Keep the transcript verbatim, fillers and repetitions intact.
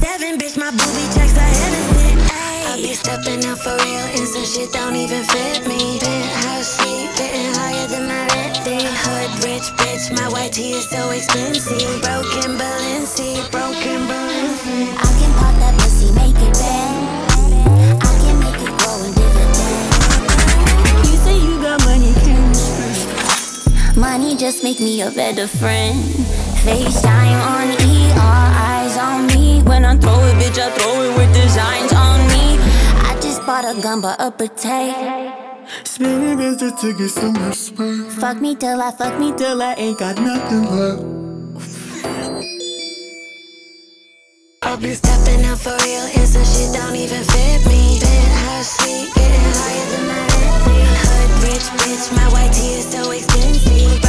seven, bitch, my booby checks are innocent. I be stepping out for real, and some shit don't even fit me. Penthouse seat, getting higher than my rent fee. Hood rich bitch, my white tee is so expensive. Broken Balenci, broken Balenci. I can pop that pussy, make it bang. I can make it grow in dividends. You say you got money, can you spend? Money just make me a better friend. FaceTime on E, all eyes on me. When I throw it, bitch, I throw it with designs on me. I just bought a gun, but a potato. Spinning is just to get some respect. Fuck me till I, fuck me till I ain't got nothing left. I be stepping out for real, and some shit don't even fit me. Penthouse seat, getting higher than my rent fee. Hood rich bitch, my white tee is so expensive.